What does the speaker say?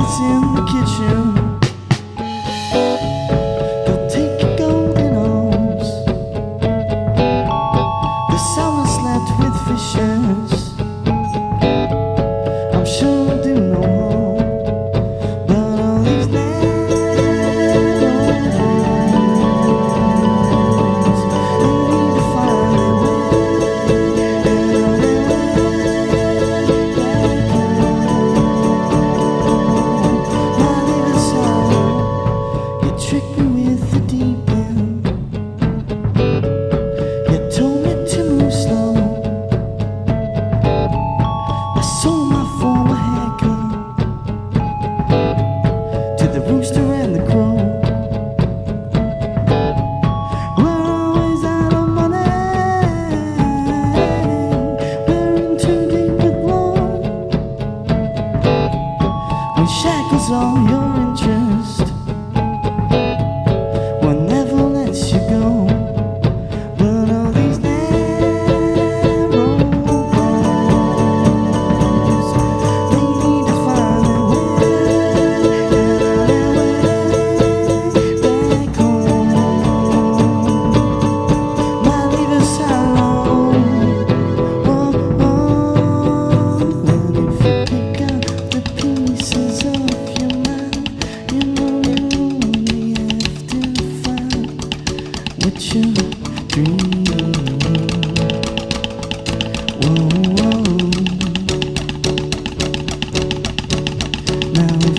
it's in the kitchen. Go take your golden arms. The summer slept with fishes. I'm sure I'll do no harm, but all these narrow roads, they need to find their way back home. My little soul, you tricked me with the deep end. You told me to move slow. I sold my former haircut to the rooster and the crow. We're always out of money. We're in too deep with love. When shackles all your interest, one never lets you go. But all these narrow roads, they need to find their way back home. Might leave us alone. And if you pick up the pieces of your mind, you know you only have to find what you're dreaming. Whoa, whoa. Now